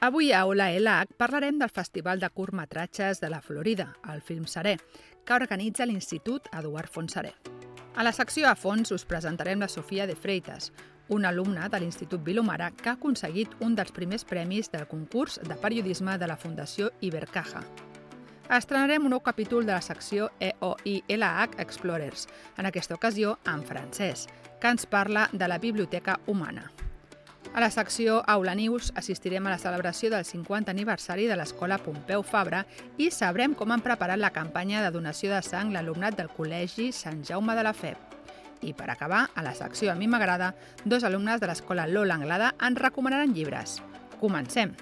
Avui a Aula ELAC parlarem del Festival de Curtmetratges de la Florida, el Film Serè, que organitza l'Institut Eduard Fontserè. A la secció a fons us presentarem la Sofia de Freitas, una alumna de l'Institut Vilomara que ha aconseguit un dels primers premis del concurs de periodisme de la Fundació Ibercaja. Estrenarem un nou capítol de la secció EOI ELAC Explorers, en aquesta ocasió en francès, que ens parla de la Biblioteca Humana. A la secció Aula News assistirem a la celebració del 50 aniversari de l'Escola Pompeu Fabra i sabrem com han preparat la campanya de donació de sang l'alumnat del Col·legi Sant Jaume de la Fe. I per acabar, a la secció A mi m'agrada, dos alumnes de l'Escola Lola Anglada ens recomanaran llibres. Comencem!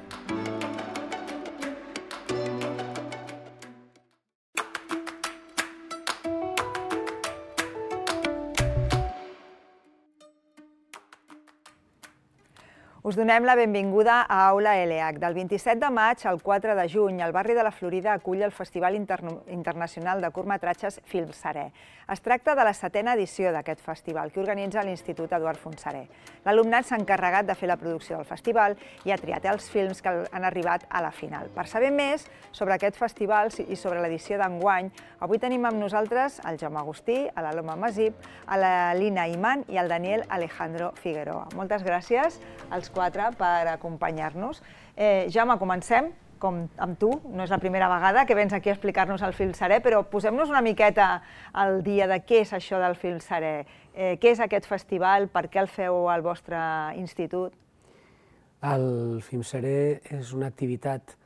Us donem la benvinguda a Aula ELAC. Del 27 de maig al 4 de juny, el barri de la Florida acull el Festival Internacional de Curtmetratges Film Serè. Es tracta de la 7a edició d'aquest festival, que organitza l'Institut Eduard Fontserè. L'alumnat s'ha encarregat de fer la producció del festival i ha triat els films que han arribat a la final. Per saber més sobre aquest festival i sobre l'edició d'enguany, avui tenim amb nosaltres el Jaume Agustí, l'Aloma Masip, la Lina Iman i el Daniel Alejandro Figueroa. Moltes gràcies als quatre per acompanyar-nos. Jaume, comencem amb tu. No és la primera vegada que vens aquí a explicar-nos el Film Serè, però posem-nos una miqueta al dia de què és això del Film Serè. Què és aquest festival? Per què el feu al vostre institut? El Film Serè és una activitat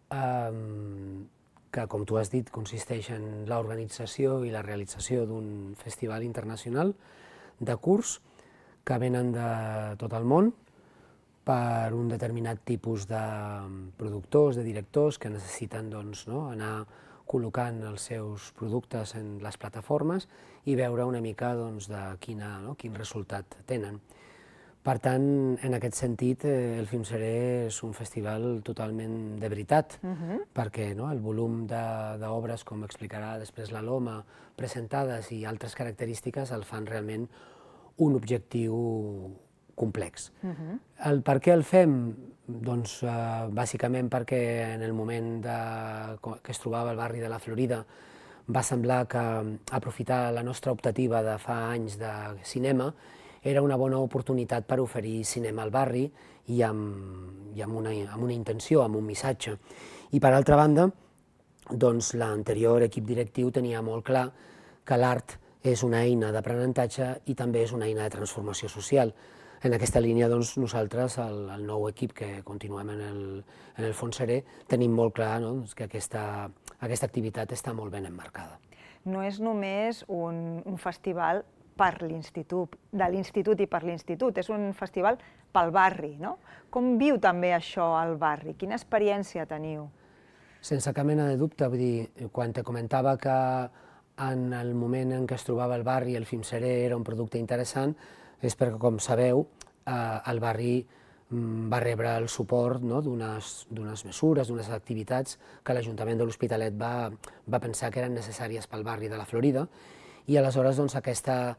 que, com tu has dit, consisteix en l'organització i la realització d'un festival internacional de curts que venen de tot el món per un determinat tipus de productors, de directors que necessiten anar col·locant els seus productes en les plataformes i veure una mica quin resultat tenen. Per tant, en aquest sentit, el Film Serè és un festival totalment de veritat, perquè el volum d'obres, com explicarà després l'Aloma, presentades i altres característiques el fan realment un objectiu complex. Per què el fem? Doncs bàsicament perquè en el moment que es trobava al barri de la Florida va semblar que aprofitar la nostra optativa de fa anys de cinema era una bona oportunitat per oferir cinema al barri i amb una intenció, amb un missatge. I per altra banda, l'anterior equip directiu tenia molt clar que l'art és una eina d'aprenentatge i també és una eina de transformació social. En aquesta línia, nosaltres, el nou equip que continuem en el Fons Serè, tenim molt clar que aquesta activitat està molt ben emmarcada. No és només un festival per l'institut, de l'institut i per l'institut, és un festival pel barri, no? Com viu també això al barri? Quina experiència teniu? Sense cap mena de dubte, vull dir, quan te comentava que en el moment en què es trobava el barri el Film Serè era un producte interessant, és perquè, com sabeu, el barri va rebre el suport d'unes mesures, d'unes activitats que l'Ajuntament de l'Hospitalet va pensar que eren necessàries pel barri de la Florida i aleshores aquesta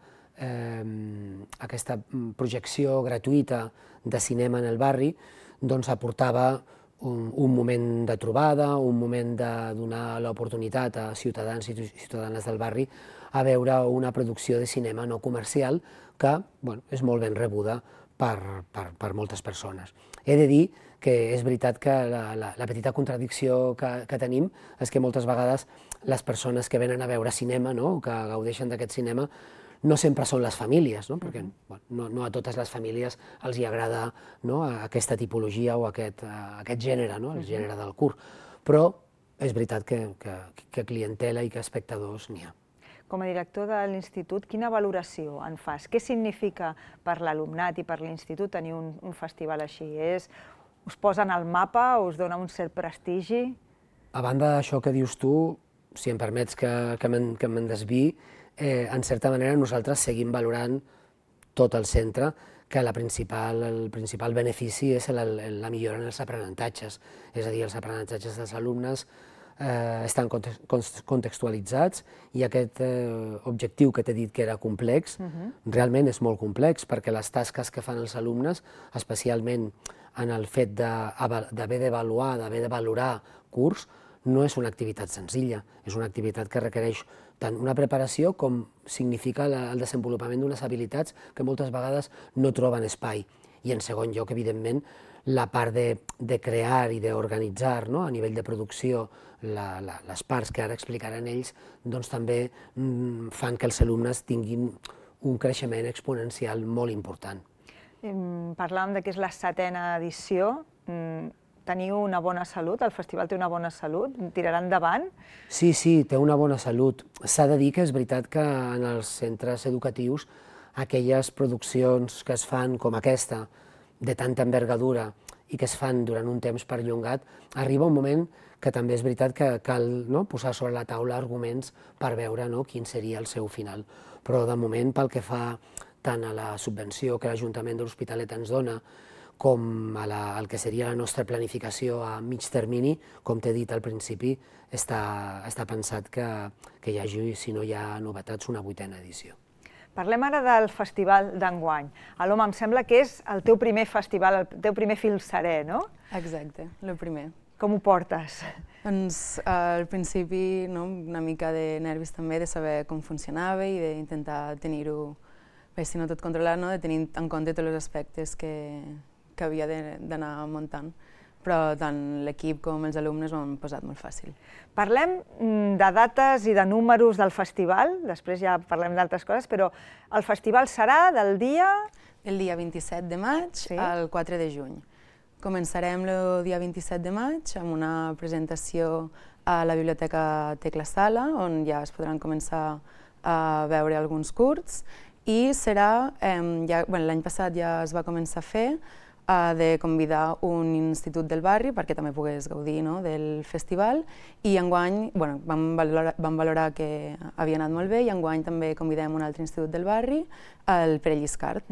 projecció gratuïta de cinema en el barri aportava un moment de trobada, un moment de donar l'oportunitat a ciutadans i ciutadanes del barri a veure una producció de cinema no comercial que és molt ben rebuda per moltes persones. He de dir que és veritat que la petita contradicció que tenim és que moltes vegades les persones que venen a veure cinema, que gaudeixen d'aquest cinema, no sempre són les famílies, perquè no a totes les famílies els hi agrada aquesta tipologia o aquest gènere, el gènere del curt, però és veritat que clientela i que espectadors n'hi ha. Com a director de l'institut, quina valoració en fas? Què significa per l'alumnat i per l'institut tenir un festival així? Us posen al mapa, us dona un cert prestigi? A banda d'això que dius tu, si em permets que me'n desviï, en certa manera nosaltres seguim valorant tot el centre, que el principal benefici és la millora en els aprenentatges, és a dir, els aprenentatges dels alumnes estan contextualitzats i aquest objectiu que t'he dit que era complex, realment és molt complex perquè les tasques que fan els alumnes, especialment en el fet d'haver d'avaluar, d'haver de valorar curs, no és una activitat senzilla, és una activitat que requereix tant una preparació com significa el desenvolupament d'unes habilitats que moltes vegades no troben espai. I en segon lloc, evidentment, la part de crear i d'organitzar a nivell de producció les parts que ara explicaran ells, doncs també fan que els alumnes tinguin un creixement exponencial molt important. Parlàvem que és la 7a edició. Teniu una bona salut? El festival té una bona salut? Tirarà endavant? Sí, té una bona salut. S'ha de dir que és veritat que en els centres educatius aquelles produccions que es fan com aquesta, de tanta envergadura i que es fan durant un temps perllongat, arriba un moment que també és veritat que cal posar sobre la taula arguments per veure quin seria el seu final. Però de moment, pel que fa tant a la subvenció que l'Ajuntament de l'Hospitalet ens dona, com al que seria la nostra planificació a mig termini, com t'he dit al principi, està pensat que hi hagi, si no hi ha novetats, una 8a edició. Parlem ara del festival d'enguany. Aloma, em sembla que és el teu primer festival, el teu primer Filmsarè, no? Exacte, el primer. Com ho portes? Doncs al principi una mica de nervis també, de saber com funcionava i d'intentar tenir-ho, si no tot controlat, de tenir en compte tots els aspectes que havia d'anar muntant. Però tant l'equip com els alumnes ho han posat molt fàcil. Parlem de dates i de números del festival, després ja parlem d'altres coses, però el festival serà del dia... El dia 27 de maig al 4 de juny. Començarem el dia 27 de maig amb una presentació a la Biblioteca Tecla Sala, on ja es podran començar a veure alguns curts, i serà, l'any passat ja es va començar a fer, de convidar un institut del barri perquè també pogués gaudir del festival, i enguany vam valorar que havia anat molt bé, i enguany també convidem un altre institut del barri, el Pere Lliscart.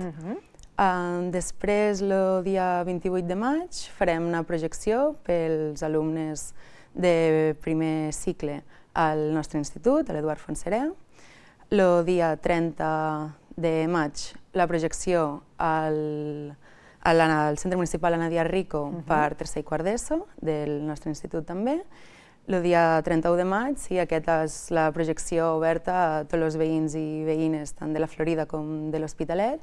Després, el dia 28 de maig, farem una projecció pels alumnes de primer cicle al nostre institut, a l'Eduard Fontserè. El dia 30 de maig, la projecció al Centre Municipal Ana Díaz Rico per tercer i quart d'ESO, del nostre institut també. El dia 31 de maig, aquesta és la projecció oberta a tots els veïns i veïnes, tant de la Florida com de l'Hospitalet,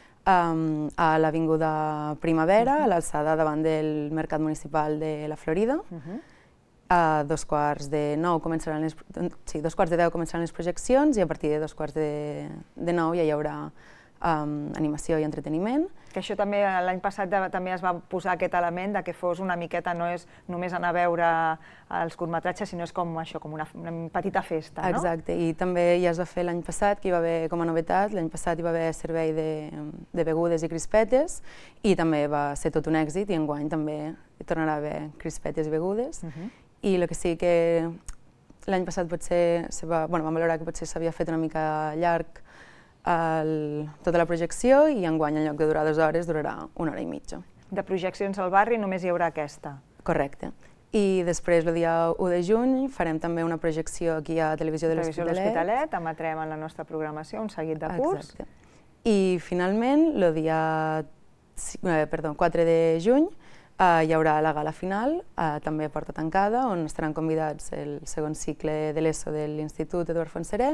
a l'Avinguda Primavera, a l'alçada davant del Mercat Municipal de la Florida. A 2:15 començaran les projeccions, i a partir de 8:45 ja hi haurà animació i entreteniment. Que això també l'any passat també es va posar aquest element de que fos una miqueta, no és només anar a veure els curtmetratges, sinó és com això, com una petita festa, no? Exacte, i també ja es va fer l'any passat, que hi va haver com a novetat, l'any passat hi va haver servei de begudes i crispetes, i també va ser tot un èxit, i enguany també hi tornarà a haver crispetes i begudes. I el que sí que l'any passat potser vam valorar que potser s'havia fet una mica llarg tota la projecció, i enguany en lloc de durar 2 hores durarà 1 hora i mitja. De projeccions al barri només hi haurà aquesta? Correcte. I després, el dia 1 de juny, farem també una projecció aquí a Televisió de l'Hospitalet. Emetrem en la nostra programació un seguit de curts. Exacte. I finalment, el dia 4 de juny, hi haurà la gala final, també a porta tancada, on estaran convidats el segon cicle de l'ESO de l'Institut Eduard Fontserè,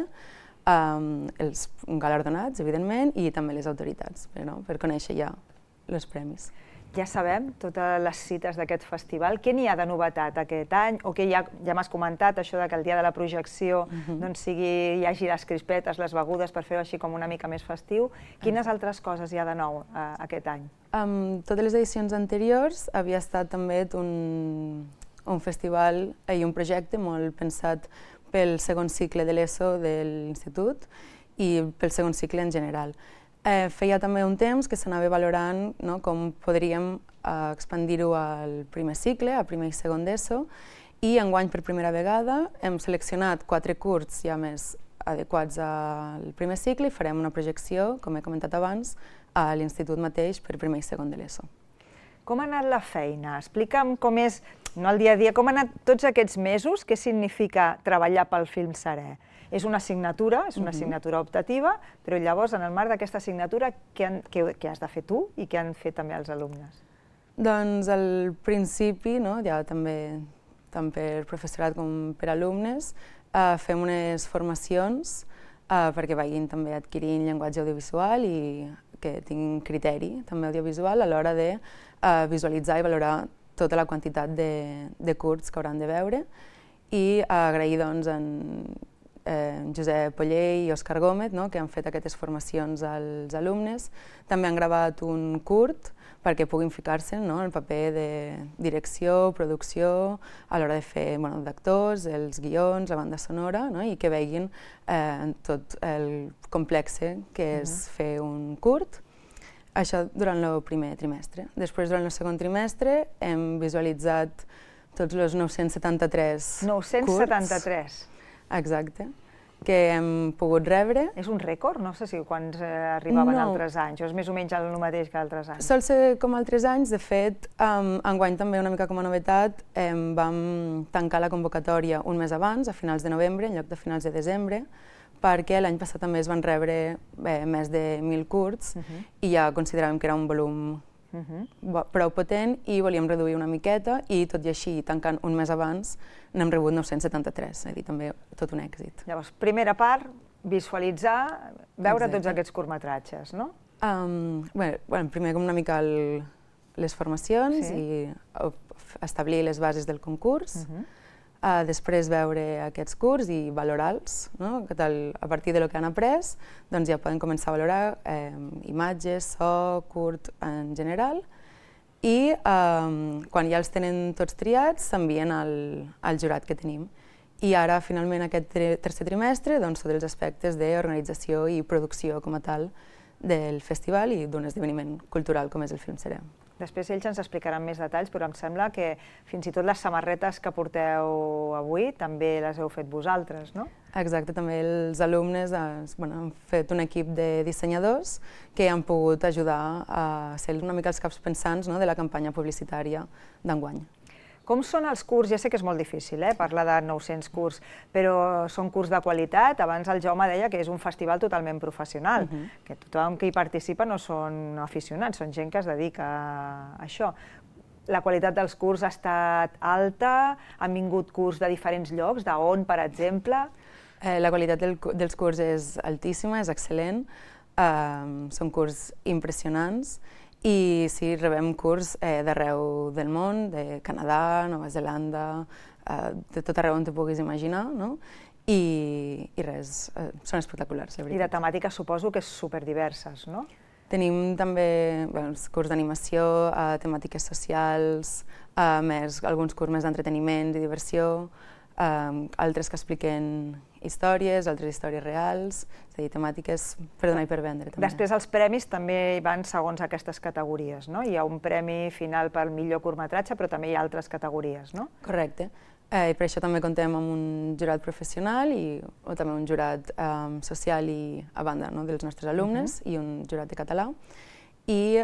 els galardonats, evidentment, i també les autoritats, per conèixer ja els premis. Ja sabem totes les cites d'aquest festival. Què n'hi ha de novetat aquest any? O que ja m'has comentat, això que el dia de la projecció hi hagi les crispetes, les begudes, per fer-ho així com una mica més festiu. Quines altres coses hi ha de nou aquest any? Totes les edicions anteriors havia estat també un festival i un projecte molt pensat pel segon cicle de l'ESO de l'Institut i pel segon cicle en general. Feia també un temps que s'anava valorant com podríem expandir-ho al primer cicle, a primer i segon d'ESO, i enguany per primera vegada hem seleccionat 4 curts ja més adequats al primer cicle i farem una projecció, com he comentat abans, a l'Institut mateix per primer i segon de l'ESO. Com ha anat la feina? Explica'm com és, no el dia a dia, com han anat tots aquests mesos, què significa treballar pel Filmsarè? És una assignatura optativa, però llavors, en el marc d'aquesta assignatura, què has de fer tu i què han fet també els alumnes? Doncs al principi, no, ja també tant per professorat com per alumnes, fem unes formacions perquè vagin també adquirint llenguatge audiovisual i que tinguin criteri també audiovisual a l'hora de visualitzar i valorar tota la quantitat de curts que hauran de veure i agrair doncs en Josep Oller i Òscar Gómez, no, que han fet aquestes formacions als alumnes. També han gravat un curt perquè puguin ficar-se en el paper de direcció, producció, a l'hora de fer d'actors, els guions, la banda sonora, no, i que veguin tot el complex que és fer un curt. Això durant el primer trimestre. Després, durant el segon trimestre, hem visualitzat tots els 973 973. Curts. Exacte, que hem pogut rebre. És un rècord? No sé si quants arribaven altres anys, o és més o menys el mateix que altres anys? Sol ser com altres anys, de fet, enguany també una mica com a novetat, vam tancar la convocatòria un mes abans, a finals de novembre, en lloc de finals de desembre, perquè l'any passat també es van rebre més de 1.000 curts i ja consideràvem que era un volum prou potent i volíem reduir una miqueta i tot i així, tancant un mes abans, n'hem rebut 973, és a dir, també tot un èxit. Llavors, primera part, visualitzar, veure tots aquests curtmetratges, no? Primer com una mica les formacions i establir les bases del concurs, després veure aquests curts i valorar-los, a partir del que han après, doncs ja poden començar a valorar imatges, so, curt en general, i quan ja els tenen tots triats s'envien al jurat que tenim. I ara, finalment, aquest tercer trimestre, tots els aspectes d'organització i producció com a tal del festival i d'un esdeveniment cultural com és el Film Serè. Després ells ens explicaran més detalls, però em sembla que fins i tot les samarretes que porteu avui també les heu fet vosaltres, no? Exacte, també els alumnes han fet un equip de dissenyadors que han pogut ajudar a ser una mica els caps pensants de la campanya publicitària d'enguany. Com són els curts? Ja sé que és molt difícil parlar de 900 curts, però són curts de qualitat. Abans el Jaume deia que és un festival totalment professional, que tothom que hi participa no són aficionats, són gent que es dedica a això. La qualitat dels curts ha estat alta? Han vingut curts de diferents llocs? D'on, per exemple? La qualitat dels curts és altíssima, és excel·lent. Són curts impressionants. I sí, rebem curts d'arreu del món, de Canadà, Nova Zelanda, de tot arreu on t'ho puguis imaginar, no? I res, són espectaculars, la veritat. I de temàtiques suposo que és superdiverses, no? Tenim també curts d'animació, temàtiques socials, alguns curts més d'entreteniment i diversió, altres que expliquen històries, altres històries reals, és a dir, temàtiques per donar i per vendre. Després els premis també hi van segons aquestes categories, no? Hi ha un premi final pel millor curtmetratge, però també hi ha altres categories, no? Correcte. I per això també comptem amb un jurat professional o també un jurat social i a banda dels nostres alumnes i un jurat de català. I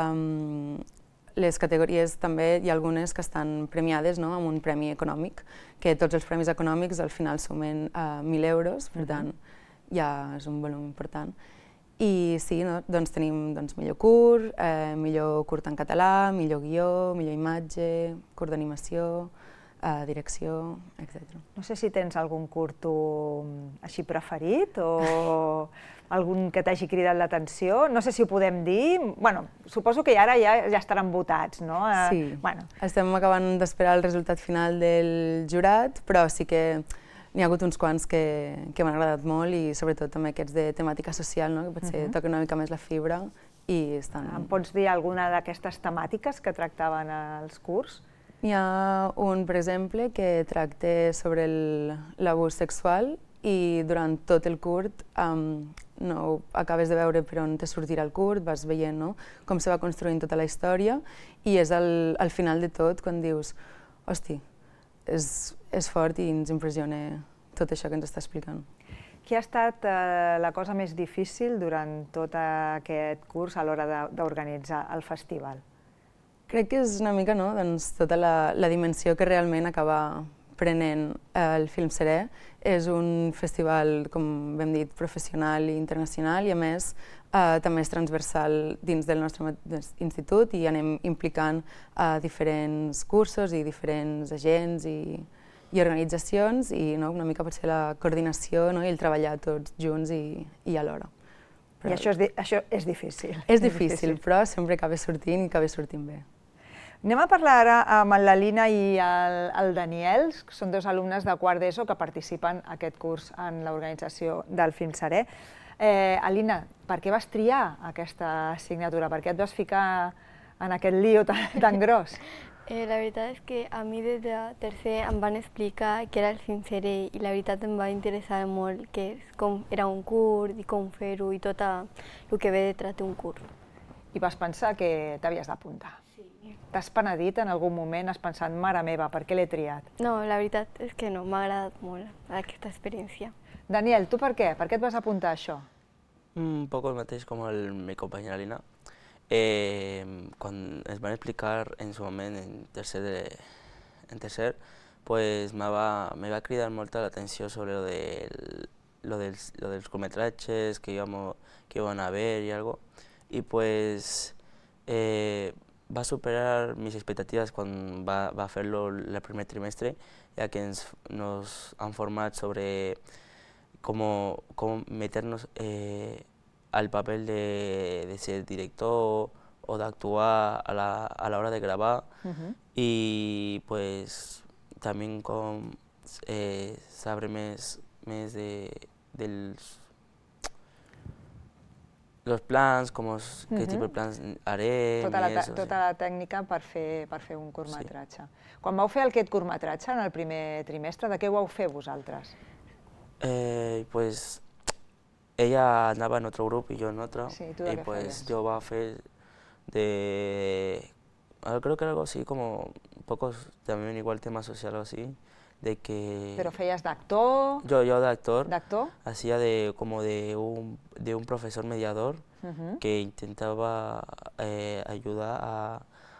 les categories també hi ha algunes que estan premiades amb un premi econòmic, que tots els premis econòmics al final sumen 1.000 euros, per tant ja és un volum important. I sí, doncs tenim millor curt, millor curt en català, millor guió, millor imatge, curt d'animació, direcció, etc. No sé si tens algun curt així preferit o algun que t'hagi cridat l'atenció. No sé si ho podem dir. Bueno, suposo que ara ja estaran votats, no? Sí, estem acabant d'esperar el resultat final del jurat, però sí que n'hi ha hagut uns quants que m'han agradat molt i sobretot també aquests de temàtica social, que potser toquen una mica més la fibra i estan... Em pots dir alguna d'aquestes temàtiques que tractaven els curts? N'hi ha un, per exemple, que tracta sobre l'abús sexual i durant tot el curt no acabes de veure per on te sortirà el curt, vas veient com se va construint tota la història i és al final de tot quan dius hosti, és fort i ens impressiona tot això que ens està explicant. Què ha estat la cosa més difícil durant tot aquest curs a l'hora d'organitzar el festival? Crec que és una mica tota la dimensió que realment acaba prenent el Film Serè. És un festival, com hem dit, professional i internacional i, a més, també és transversal dins del nostre institut i anem implicant diferents cursos i diferents agents i organitzacions i una mica potser la coordinació i el treballar tots junts i alhora. I això és difícil. És difícil, però sempre acaba sortint i acaba sortint bé. Anem a parlar ara amb l'Alina i el Daniel, que són dos alumnes de quart d'ESO que participen en aquest curs en l'organització del Film Serè. Alina, per què vas triar aquesta assignatura? Per què et vas ficar en aquest lío tan gros? La veritat és que a mi des de tercer em van explicar què era el Film Serè i la veritat em va interessar molt com era un curs i com fer-ho i tot el que ve detrás d'un curs. I vas pensar que t'havies d'apuntar? Sí. T'has penedit en algun moment? Has pensat, mare meva, per què l'he triat? No, la veritat és que no, m'ha agradat molt aquesta experiència. Daniel, tu per què? Per què et vas apuntar a això? Un poco el mateix com mi compañera Lina. Cuando nos van a explicar en su momento en tercer, pues me va a cridar molta l'atenció sobre lo dels curtmetratges que iban a ver y algo. Y pues va a superar mis expectativas cuando va a hacerlo el primer trimestre, ya que nos han formado sobre cómo meternos al papel de ser director o de actuar a la hora de grabar y pues también saber más de los plans, qué tipo de plans haré... Tota la tècnica per fer un curtmetratge. Quan vau fer aquest curtmetratge en el primer trimestre, de què ho vau fer vosaltres? Pues ella andaba en otro grupo y yo en otro, sí, ¿tú de y qué pues fallas? yo iba a hacer creo que era algo así como un poco también igual tema social o así, de que... Però feies d'actor? Yo de actor, D'actor? hacía como de un profesor mediador que intentaba ayudar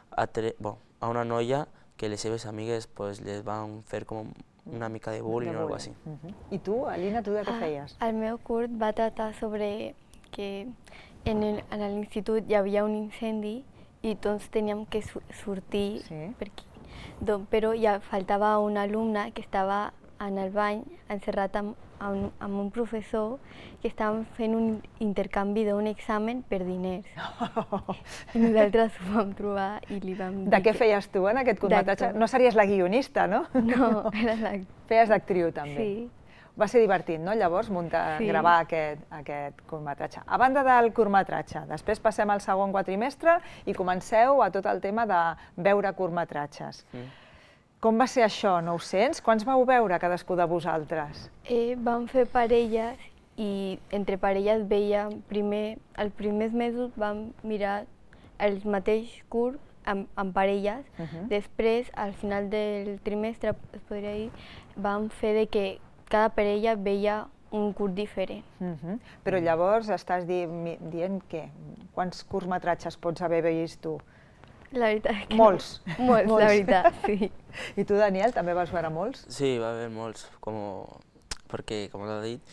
a una noia que les seves amigues pues les van fer com una mica de bullying o algo així. I tu, Alina, tu de què feies? El meu curt va tractar sobre que en l'institut hi havia un incendi i tots teníem que sortir per aquí. Però ja faltava un alumne que estava en el bany encerrat amb un professor que estaven fent un intercanvi d'un examen per diners. I nosaltres ho vam trobar i li vam dir... De què feies tu en aquest curtmetratge? No series la guionista, no? No, era l'actor. Feies d'actriu també. Sí. Va ser divertit, no, llavors, gravar aquest curtmetratge. A banda del curtmetratge, després passem al segon quatrimestre i comenceu a tot el tema de veure curtmetratges. Com va ser això? 900? Quants vau veure cadascú de vosaltres? Vam fer parelles i entre parelles veiem els primers mesos vam mirar el mateix curt amb parelles. Després, al final del trimestre, es podria dir, vam fer de que cada parella veia un curt diferent. Però llavors estàs dient què? Quants curtmetratges pots haver vist tu? La veritat és que molts. Molts, la veritat, sí. I tu, Daniel, també vas veure molts? Sí, va haver molts, porque, como lo he dicho,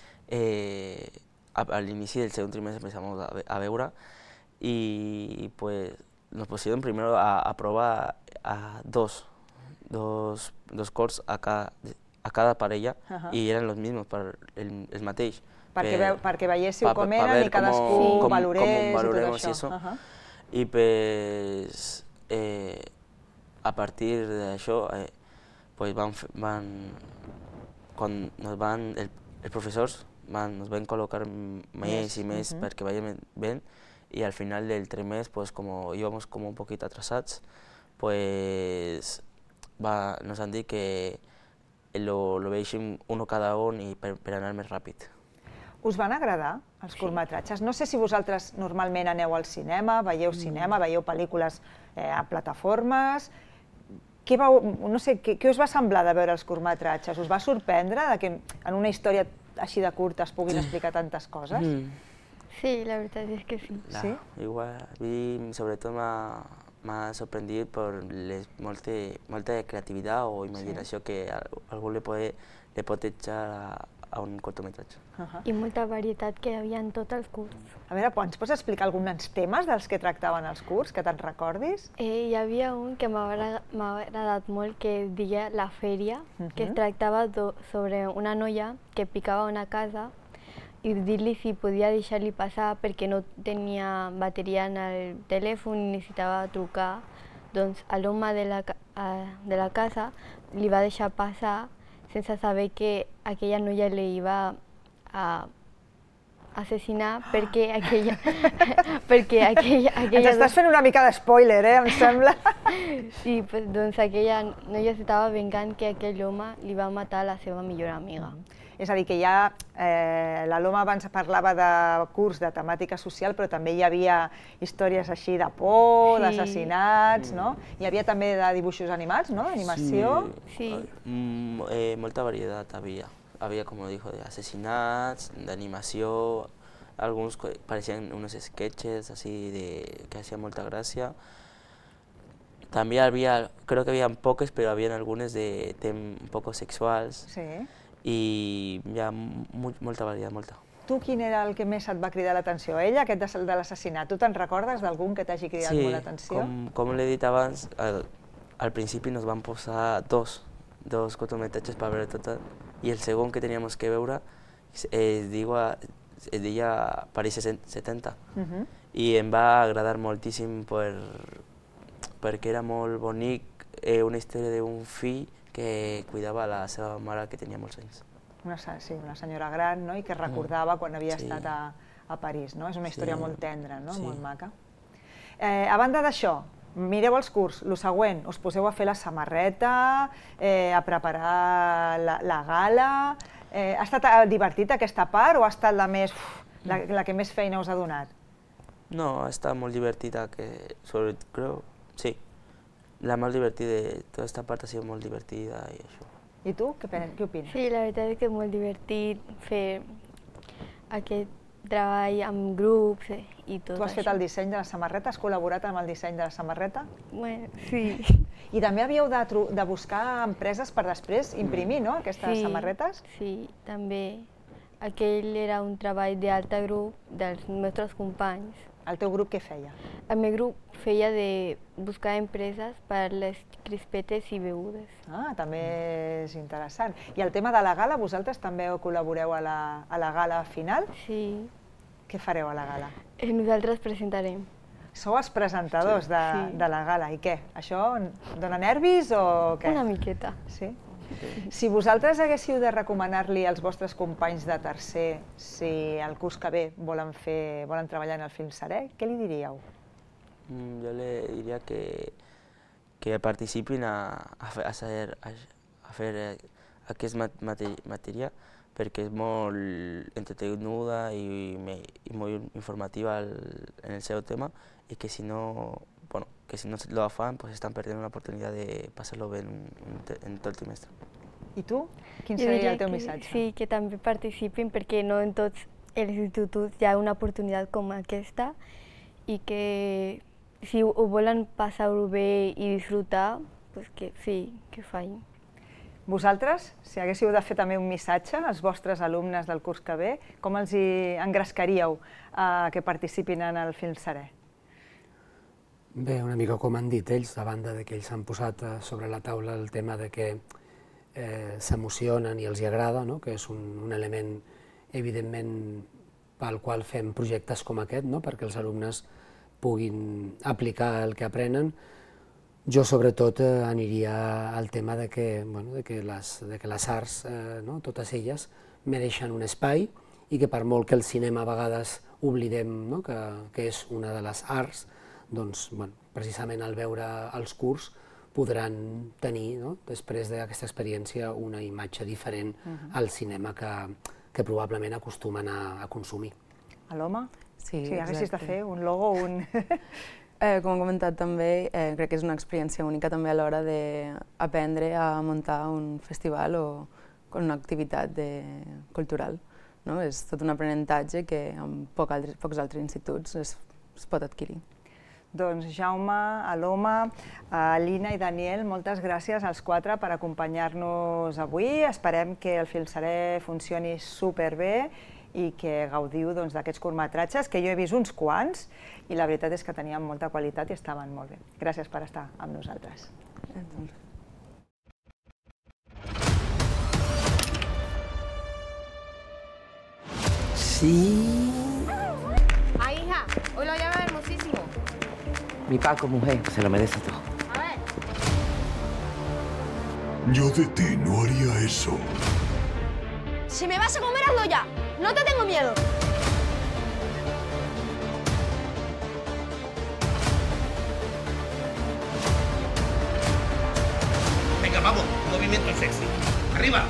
al inicio del segundo trimestre empezamos a veure y pues nos pusieron primero a probar a dos curts a cada parella y eran los mismos, el mateix. Perquè veiéssiu com eren i cadascú valorés i tot això. I pues a partir d'això quan els professors nos van col·locar més i més perquè veiem bé y al final del trimestre pues como íbamos como un poquito atrasados pues nos han dit que lo veiéssim uno cada un i per anar més ràpid. Us van agradar els curtmetratges? No sé si vosaltres normalment aneu al cinema, veieu pel·lícules a plataformes. No sé, què us va semblar de veure els curtmetratges? Us va sorprendre que en una història així de curta es puguin explicar tantes coses? Sí, la veritat és que sí. Igual, a mi sobretot m'ha sorprendit per molta creativitat o imaginació que algú li pot echar a un cortometratge. I molta varietat que hi havia en tot el curs. A veure, ens pots explicar alguns temes dels que tractaven els curs, que te'n recordis? Hi havia un que m'ha agradat molt, que es deia La Fèria, que es tractava sobre una noia que picava una casa i dir-li si podia deixar-li passar perquè no tenia bateria en el telèfon i necessitava trucar. Doncs l'home de la casa li va deixar passar sense saber que aquella noia li iba a assassinar perquè aquella... Ens estàs fent una mica d'espoiler, em sembla. I doncs aquella noia s'estava vengant que aquell home li va matar la seva millor amiga. És a dir, que ja l'Aloma abans parlava de curs de temàtica social, però també hi havia històries així de por, d'assassinats, no? Hi havia també de dibuixos animats, no? D'animació. Sí. Molta varietat havia. Había, como dijo, de asesinatos, de animación, algunos parecían unos sketches así que hacían mucha gracia. También había, creo que habían pocos, pero habían algunos de un poco sexuals. Sí. I hi ha molta varietat, molta. Tu quin era el que més et va cridar l'atenció? Ella, aquest de l'assassinat. Tu te'n recordes d'algun que t'hagi cridat molt l'atenció? Sí, com l'he dit abans, al principi nos van posar dos cortometratges per veure tot, i el segon que teníem que veure es deia París 70, i em va agradar moltíssim perquè era molt bonic, una història d'un fill que cuidava la seva mare que tenia molts anys. Sí, una senyora gran, no? I que recordava quan havia estat a París, no? És una història molt tendra, no? Molt maca. A banda d'això, mireu els curs, el següent, us poseu a fer la samarreta, a preparar la gala. Ha estat divertit aquesta part o ha estat la que més feina us ha donat? No, ha estat molt divertida, crec, sí. La més divertida de tota aquesta part ha sigut molt divertida i això. I tu, què opines? Sí, la veritat és que és molt divertit fer aquest treball amb grups i tot això. Tu has fet el disseny de la samarreta? Has col·laborat amb el disseny de la samarreta? Bueno, sí. I també havíeu de buscar empreses per després imprimir, no?, aquestes samarretes? Sí, també. Aquell era un treball d'altre grup dels nostres companys. El teu grup què feia? El meu grup feia de buscar empreses per les crispetes i begudes. Ah, també és interessant. I el tema de la gala, vosaltres també col·laboreu a la gala final? Sí. Què fareu a la gala? Nosaltres presentarem. Sou els presentadors de la gala, i què? Això dona nervis o què? Una miqueta. Sí? Si vosaltres haguéssiu de recomanar-li als vostres companys de tercer si el curs que ve volen treballar en el Film Serè, què li diríeu? Jo li diria que participin a fer aquesta matèria perquè és molt entretenuda i molt informativa en el seu tema i que si no lo fan, pues están perdiendo una oportunidad de pasarlo bien en todo el trimestre. I tu? Quin seria el teu missatge? Sí, que també participin perquè no en tots els instituts hi ha una oportunitat com aquesta i que si ho volen passar-ho bé i disfrutar, pues que sí, que facin. Vosaltres, si haguéssiu de fer també un missatge als vostres alumnes del curs que ve, com els engrescaríeu que participin en el Film Serè? Bé, una mica com han dit ells, a banda que ells han posat sobre la taula el tema de que s'emocionen i els hi agrada, que és un element, evidentment, pel qual fem projectes com aquest, perquè els alumnes puguin aplicar el que aprenen. Jo, sobretot, aniria al tema de que les arts, totes elles, mereixen un espai i que per molt que el cinema a vegades oblidem que és una de les arts, doncs, precisament al veure els curs podran tenir, després d'aquesta experiència, una imatge diferent al cinema que probablement acostumen a consumir. Aloma? Sí, si haguessis de fer un logo, Com he comentat també, crec que és una experiència única també a l'hora d'aprendre a muntar un festival o una activitat cultural. És tot un aprenentatge que en pocs altres instituts es pot adquirir. Doncs Jaume, Aloma, Lina i Daniel, moltes gràcies als quatre per acompanyar-nos avui. Esperem que el Filmsaré funcioni superbé i que gaudiu d'aquests curtmetratges, que jo he vist uns quants, i la veritat és que tenien molta qualitat i estaven molt bé. Gràcies per estar amb nosaltres. Sí. Ay, hija, hoy lo llama hermosísimo. Mi Paco, mujer, se lo merece todo. A ver. Yo de ti no haría eso. Si me vas a comer, hazlo ya. No te tengo miedo. Venga, vamos, movimiento sexy. ¡Arriba!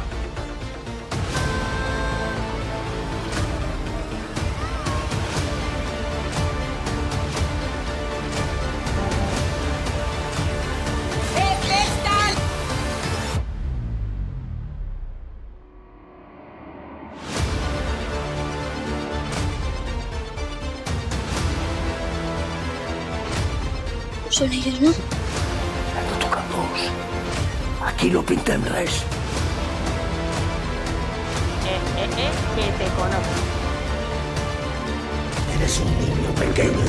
Són elles, no? No toquen dos. Aquí no pintem res. Que te conozco. Eres un niño pequeño.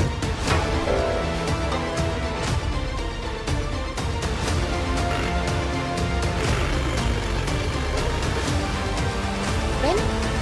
Ven.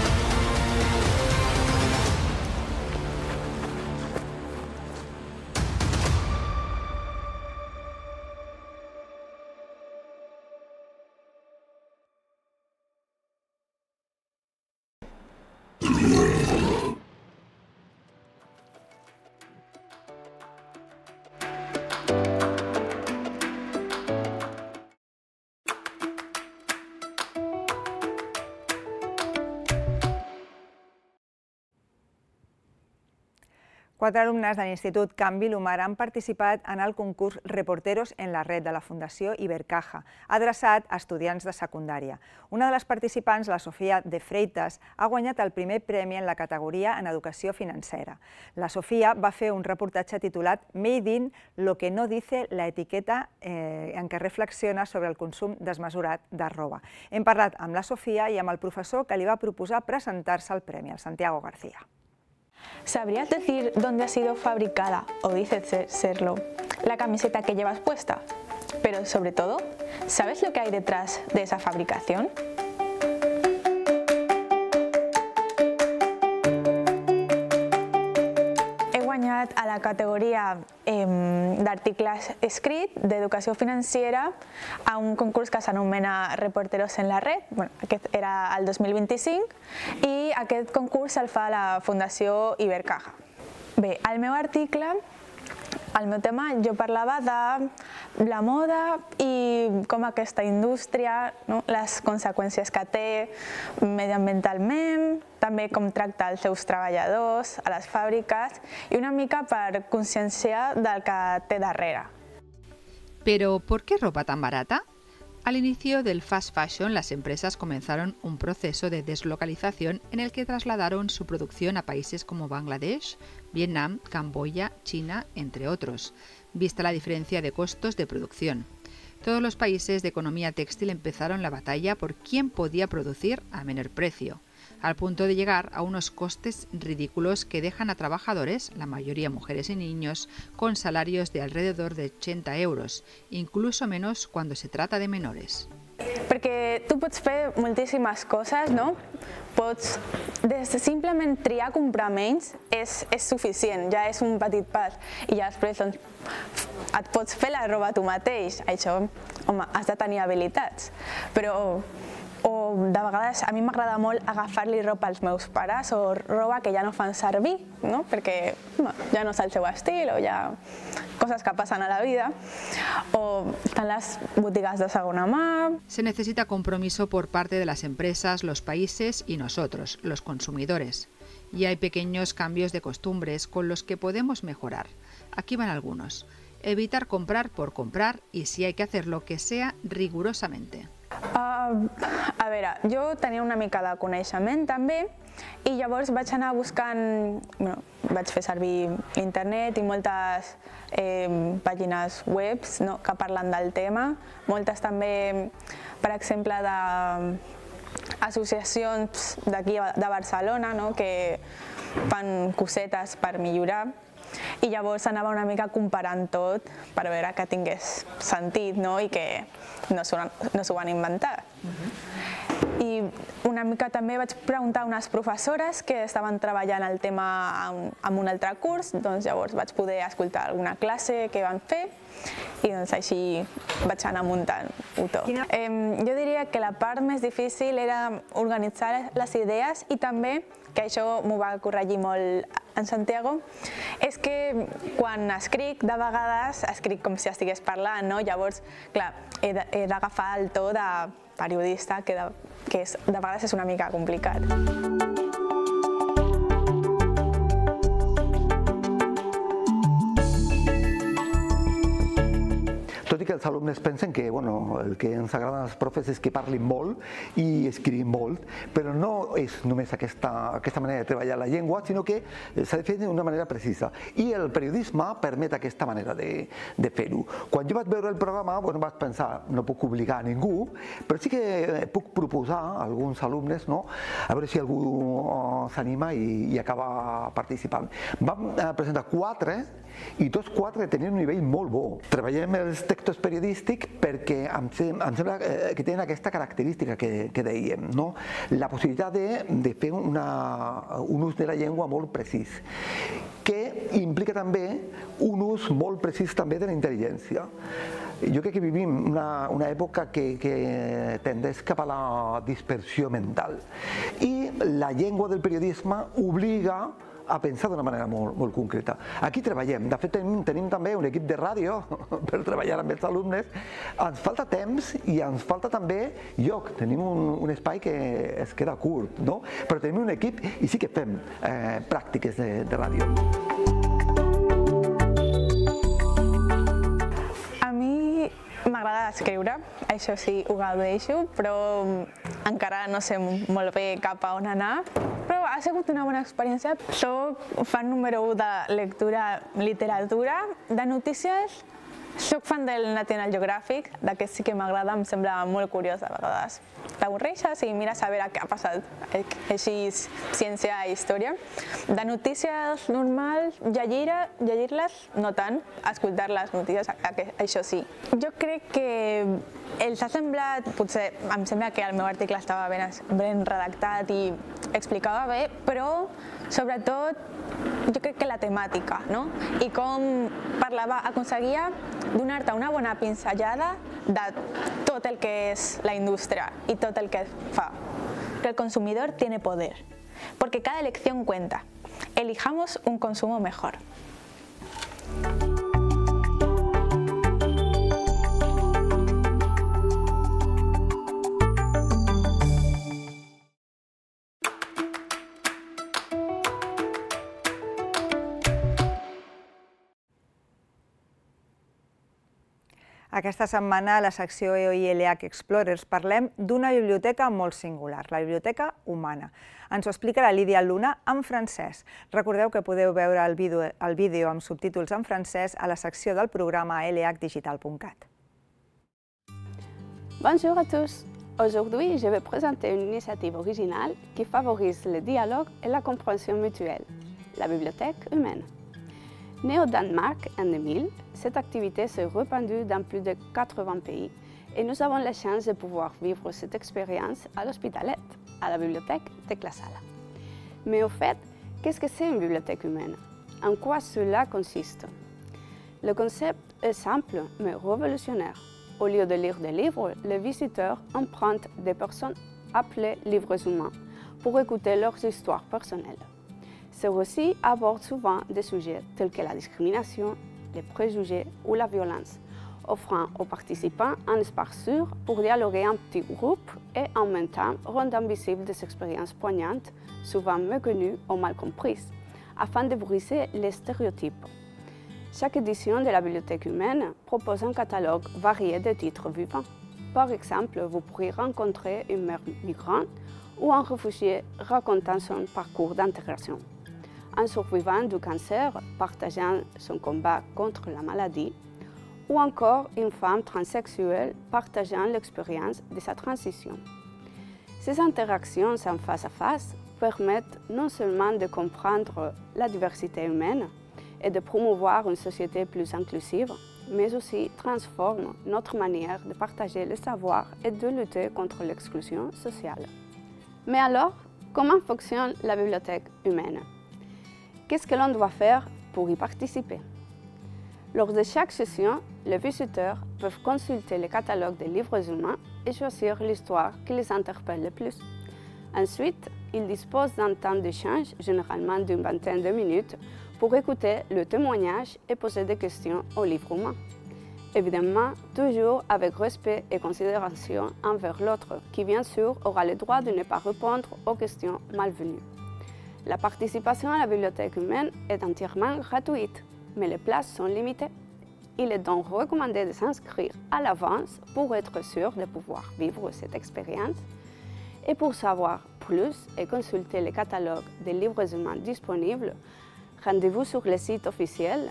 Quatre alumnes de l'Institut Can Vilomar han participat en el concurs Reporteros en la Red de la Fundació Ibercaja, adreçat a estudiants de secundària. Una de les participants, la Sofia de Freitas, ha guanyat el primer premi en la categoria en educació financera. La Sofia va fer un reportatge titulat Made in lo que no dice la etiqueta, en què reflexiona sobre el consum desmesurat de roba. Hem parlat amb la Sofia i amb el professor que li va proposar presentar-se al premi, el Santiago García. ¿Sabrías decir dónde ha sido fabricada, o dices serlo, la camiseta que llevas puesta? Pero sobre todo, ¿sabes lo que hay detrás de esa fabricación? He guanyat a la categoria d'articles escrits d'educació financera a un concurs que s'anomena Reporteros en la Red. Aquest era el 2025 i aquest concurs el fa la Fundació Ibercaja. Bé, el meu article, el meu tema, jo parlava de la moda i com aquesta indústria, les conseqüències que té mediambientalment, també com tracta els seus treballadors a les fàbriques y una mica per conscienciar del que té darrere. Pero, ¿por qué ropa tan barata? Al inicio del fast fashion, las empresas comenzaron un proceso de deslocalización en el que trasladaron su producción a países como Bangladesh, Vietnam, Camboya, China, entre otros, vista la diferencia de costos de producción. Todos los países de economía textil empezaron la batalla por quién podía producir a menor precio, al punto de llegar a unos costes ridículos que dejan a trabajadores, la mayoría mujeres y niños, con salarios de alrededor de 80 euros, incluso menos cuando se trata de menores. Perquè tu pots fer moltíssimes coses, no? Pots, simplement triar comprar menys és suficient, ja és un petit pas. I ja després et pots fer la roba tu mateix. Això, home, has de tenir habilitats. Però de vegades a mi m'agrada molt agafar-li roba als meus pares o roba que ja no fan servir, perquè ja no és el seu estil o hi ha coses que passen a la vida, o estan les botigues de segona mà. Se necesita compromiso por parte de las empresas, los países y nosotros, los consumidores. Y hay pequeños cambios de costumbres con los que podemos mejorar. Aquí van algunos. Evitar comprar por comprar y si hay que hacerlo, que sea rigurosamente. A veure, jo tenia una mica de coneixement també i llavors vaig anar buscant, vaig fer servir l'internet i moltes pàgines webs que parlen del tema, moltes també, per exemple, d'associacions d'aquí de Barcelona que fan cosetes per millorar. I llavors anava una mica comparant tot per veure que tingués sentit i que no s'ho van inventar. I una mica també vaig preguntar a unes professores que estaven treballant el tema en un altre curs, doncs llavors vaig poder escoltar alguna classe que van fer i doncs així vaig anar muntant-ho tot. Jo diria que la part més difícil era organitzar les idees i també, que això m'ho va corregir molt en Santiago, és que quan escric, de vegades escric com si estigués parlant, llavors, clar, he d'agafar el to de periodista, que de vegades és una mica complicat. Tot i que els alumnes pensen que el que ens agrada als profes és que parlin molt i escrivin molt, però no és només aquesta manera de treballar la llengua, sinó que s'ha de fer d'una manera precisa. I el periodisme permet aquesta manera de fer-ho. Quan jo vaig veure el programa, vaig pensar, no puc obligar a ningú, però sí que puc proposar a alguns alumnes, a veure si algú s'anima i acaba participant. Vam presentar 4 i tots 4 tenien un nivell molt bo. Treballem els textos periodístics perquè em sembla que tenen aquesta característica que dèiem, la possibilitat de fer un ús de la llengua molt precís, que implica també un ús molt precís també de la intel·ligència. Jo crec que vivim una època que tendeix cap a la dispersió mental i la llengua del periodisme obliga a pensar d'una manera molt concreta. Aquí treballem, de fet tenim també un equip de ràdio per treballar amb els alumnes, ens falta temps i ens falta també lloc, tenim un espai que es queda curt, però tenim un equip i sí que fem pràctiques de ràdio. A mi m'agrada escriure, això sí, ho gaudeixo, però encara no sé molt bé cap a on anar. Però ha sigut una bona experiència. Soc fan número 1 de lectura, literatura, de notícies. Soc fan del National Geographic, d'aquest sí que m'agrada, em sembla molt curiós a vegades. T'avorreixes i mires a veure què ha passat, així ciència i història. De notícies normals, llegir-les no tant, escoltar les notícies, això sí. Jo crec que els ha semblat, potser em sembla que el meu article estava ben redactat i explicava bé, però sobretot jo crec que la temàtica, i com parlava, aconseguia donar-te una bona pinzellada de tot el que és la indústria y todo el que fa. Que el consumidor tiene poder, porque cada elección cuenta. Elijamos un consumo mejor. Aquesta setmana, a la secció EOI-LH Explorers, parlem d'una biblioteca molt singular, la Biblioteca Humana. Ens ho explica la Lídia Luna en francès. Recordeu que podeu veure el vídeo amb subtítols en francès a la secció del programa a lhdigital.cat. Bonjour à tous. Aujourd'hui, je vais présenter une initiative originale qui favorise le dialogue et la compréhension mutuelle, la Bibliothèque Humaine. Née au Danemark en 2000, cette activité s'est répandue dans plus de 80 pays et nous avons la chance de pouvoir vivre cette expérience à l'Hospitalet, à la bibliothèque de Classala. Mais au fait, qu'est-ce que c'est une bibliothèque humaine? En quoi cela consiste? Le concept est simple mais révolutionnaire. Au lieu de lire des livres, les visiteurs empruntent des personnes appelées livres humains pour écouter leurs histoires personnelles. Ces récits abordent souvent des sujets tels que la discrimination, les préjugés ou la violence, offrant aux participants un espace sûr pour dialoguer en petits groupes et en même temps rendant visibles des expériences poignantes, souvent méconnues ou mal comprises, afin de briser les stéréotypes. Chaque édition de la Bibliothèque Humaine propose un catalogue varié de titres vivants. Par exemple, vous pourrez rencontrer une mère migrante ou un réfugié racontant son parcours d'intégration. Un survivant du cancer partageant son combat contre la maladie, ou encore une femme transsexuelle partageant l'expérience de sa transition. Ces interactions en face à face permettent non seulement de comprendre la diversité humaine et de promouvoir une société plus inclusive, mais aussi transforment notre manière de partager le savoir et de lutter contre l'exclusion sociale. Mais alors, comment fonctionne la bibliothèque humaine? Qu'est-ce que l'on doit faire pour y participer? Lors de chaque session, les visiteurs peuvent consulter le catalogue des livres humains et choisir l'histoire qui les interpelle le plus. Ensuite, ils disposent d'un temps d'échange, généralement d'une vingtaine de minutes, pour écouter le témoignage et poser des questions aux livres humains. Évidemment, toujours avec respect et considération envers l'autre, qui bien sûr aura le droit de ne pas répondre aux questions malvenues. La participation à la bibliothèque humaine est entièrement gratuite, mais les places sont limitées. Il est donc recommandé de s'inscrire à l'avance pour être sûr de pouvoir vivre cette expérience. Et pour savoir plus et consulter le catalogue des livres humains disponibles, rendez-vous sur le site officiel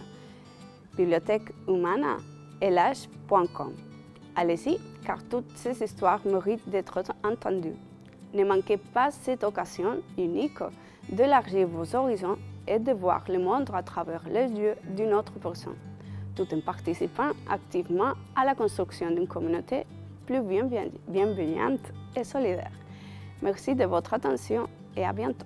bibliothèquehumana.com. Allez-y, car toutes ces histoires méritent d'être entendues. Ne manquez pas cette occasion unique d'élargir vos horizons et de voir le monde à travers les yeux d'une autre personne, tout en participant activement à la construction d'une communauté plus bienveillante et solidaire. Merci de votre attention et à bientôt.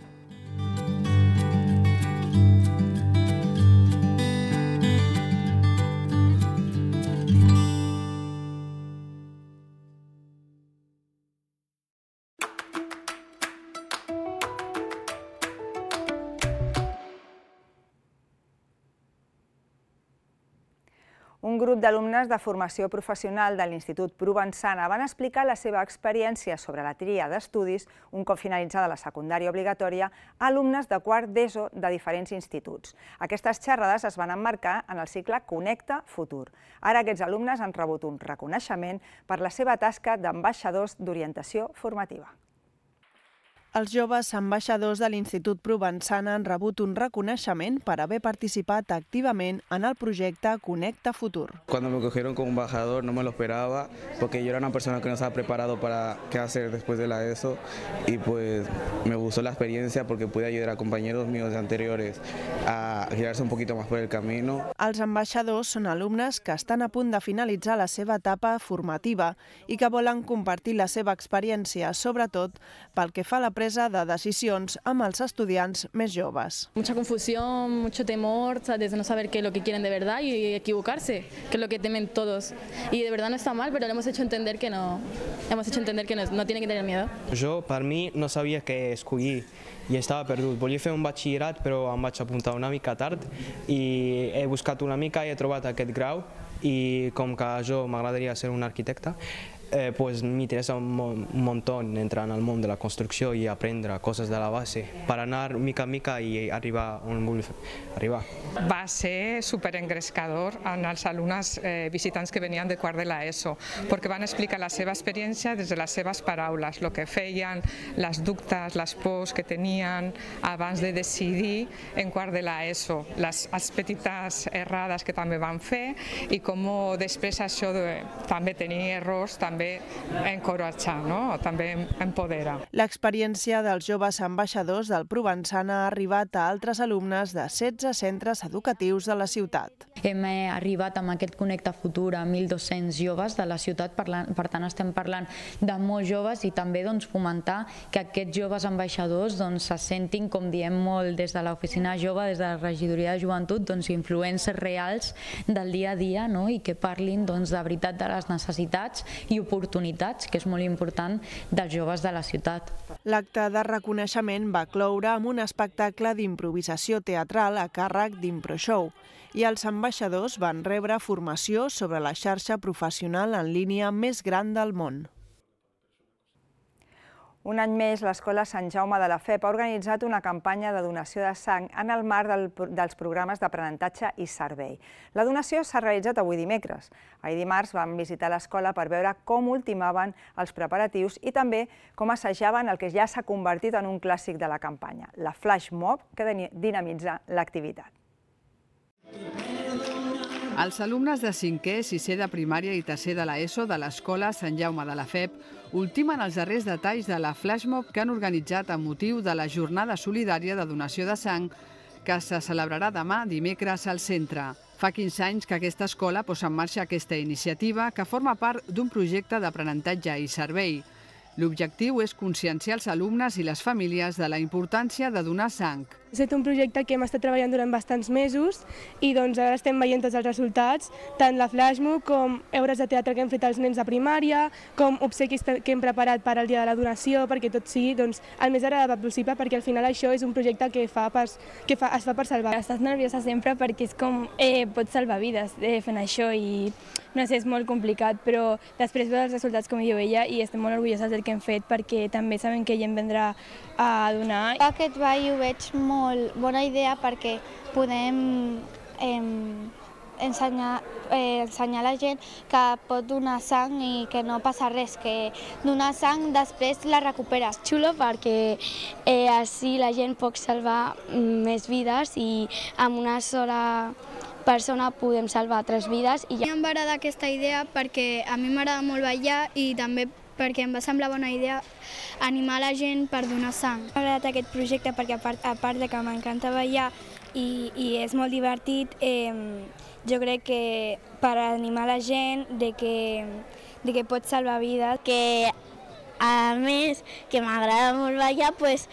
Un grup d'alumnes de formació professional de l'Institut Provençana van explicar la seva experiència sobre la tria d'estudis, un cop finalitzada la secundària obligatòria, a alumnes de quart d'ESO de diferents instituts. Aquestes xerrades es van emmarcar en el cicle Connecta Futur. Ara aquests alumnes han rebut un reconeixement per la seva tasca d'ambaixadors d'orientació formativa. Els joves ambaixadors de l'Institut Provençana han rebut un reconeixement per haver participat activament en el projecte Connecta Futur. Cuando me cogieron como embajador no me lo esperaba, porque yo era una persona que no estaba preparado para qué hacer después de la ESO y pues me gustó la experiencia porque pude ayudar a compañeros míos anteriores a girarse un poquito más por el camino. Els ambaixadors són alumnes que estan a punt de finalitzar la seva etapa formativa i que volen compartir la seva experiència, sobretot pel que fa a la presa de decisions amb els estudiants més joves. Mucha confusión, mucho temor, de no saber qué es lo que quieren de verdad y equivocarse, que es lo que temen todos. Y de verdad no está mal, pero le hemos hecho entender que no tienen que tener miedo. Jo, per mi, no sabia què escollir i estava perdut. Volia fer un batxillerat, però em vaig apuntar una mica tard i he buscat una mica i he trobat aquest grau i com que jo m'agradaria ser un arquitecte, pues me interesa un montón entrar en el món de la construcció i aprendre coses de la base per anar mica a mica i arribar on vull arribar. Va ser superengrescador en els alumnes visitants que venien de quart de l'ESO, perquè van explicar la seva experiència des de les seves paraules, el que feien, les dubtes, les pors que tenien abans de decidir en quart de l'ESO, les petites errades que també van fer i com després això de també tenir errors també encoratja, també empodera. L'experiència dels joves ambaixadors del Provençana ha arribat a altres alumnes de 16 centres educatius de la ciutat. Hem arribat amb aquest Connecta Futur a 1.200 joves de la ciutat, per tant estem parlant de molts joves i també fomentar que aquests joves ambaixadors se sentin, com diem molt des de l'oficina jove, des de la regidoria de joventut, influències reals del dia a dia i que parlin de veritat de les necessitats i oportunitats, que és molt important, dels joves de la ciutat. L'acte de reconeixement va cloure amb un espectacle d'improvisació teatral a càrrec d'ImproShow i els ambaixadors van rebre formació sobre la xarxa professional en línia més gran del món. Un any més, l'Escola Sant Jaume de la FEP ha organitzat una campanya de donació de sang en el marc dels programes d'aprenentatge i servei. La donació s'ha realitzat avui dimecres. Ahir dimarts vam visitar l'escola per veure com ultimaven els preparatius i també com assajaven el que ja s'ha convertit en un clàssic de la campanya, la flash mob, que dinamitza l'activitat. Els alumnes de 5è, 6è de primària i 3è de l'ESO de l'Escola Sant Jaume de la FEP ultimen els darrers detalls de la flashmob que han organitzat amb motiu de la jornada solidària de donació de sang que se celebrarà demà dimecres al centre. Fa 15 anys que aquesta escola posa en marxa aquesta iniciativa que forma part d'un projecte d'aprenentatge i servei. L'objectiu és conscienciar els alumnes i les famílies de la importància de donar sang. Ha estat un projecte que hem estat treballant durant bastants mesos i ara estem veient tots els resultats, tant la flashmob com obres de teatre que hem fet als nens de primària, com obsequis que hem preparat per al dia de la donació, perquè tot sigui el més agradable possible, perquè al final això és un projecte que es fa per salvar. Estàs nerviosa sempre perquè és com pots salvar vides fent això i no sé, és molt complicat, però després veus els resultats com jo veia i estem molt orgulloses del que hem fet perquè també sabem que gent vendrà a donar. Aquest ball ho veig molt bona idea perquè podem ensenyar a la gent que pot donar sang i que no passa res, que donar sang després la recuperes. Xulo perquè així la gent pot salvar més vides i amb una sola persona podem salvar 3 vides. I em va agradar aquesta idea perquè a mi m'agrada molt ballar i també perquè em va semblar bona idea animar la gent per donar sang. M'ha agradat aquest projecte perquè a part de que m'encanta ballar i és molt divertit, jo crec que per animar la gent de que pot salvar vides. Que a més que m'agrada molt ballar,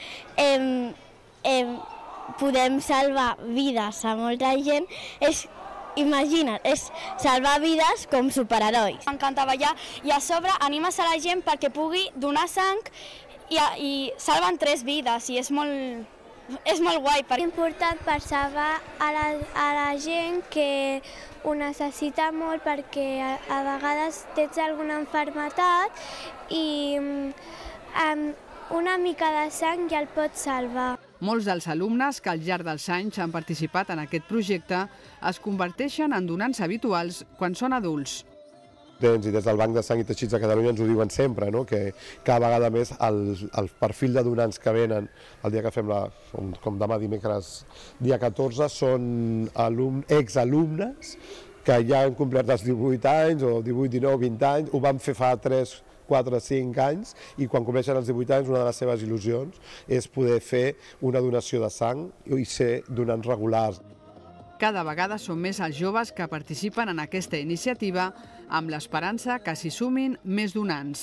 podem salvar vides a molta gent. Imagina't, és salvar vides com superherois. M'encanta ballar i a sobre animes a la gent perquè pugui donar sang i salven 3 vides i és molt guai. És important per salvar a la gent que ho necessita molt perquè a vegades tens alguna malaltia i amb una mica de sang ja el pots salvar. Molts dels alumnes que al llarg dels anys han participat en aquest projecte es converteixen en donants habituals quan són adults. I des del Banc de Sang i Teixits de Catalunya ens ho diuen sempre, que cada vegada més el perfil de donants que venen el dia que fem com demà dimecres dia 14 són exalumnes que ja han complert els 18 anys o 18, 19, 20 anys, ho van fer fa 3, 4, 5 anys i quan compleixen els 18 anys una de les seves il·lusions és poder fer una donació de sang i ser donants regulars. Cada vegada són més els joves que participen en aquesta iniciativa amb l'esperança que s'hi sumin més donants.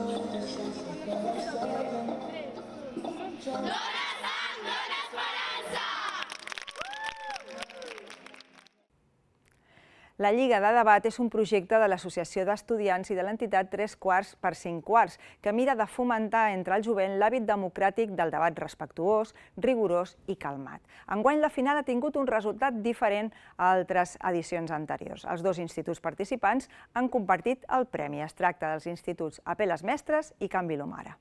La Lliga de Debat és un projecte de l'Associació d'Estudiants i de l'entitat 3/4 per 5/4, que mira de fomentar entre el jovent l'hàbit democràtic del debat respectuós, rigorós i calmat. Enguany la final ha tingut un resultat diferent a altres edicions anteriors. Els 2 instituts participants han compartit el premi. Es tracta dels instituts Apeles Mestres i Can Vilomara.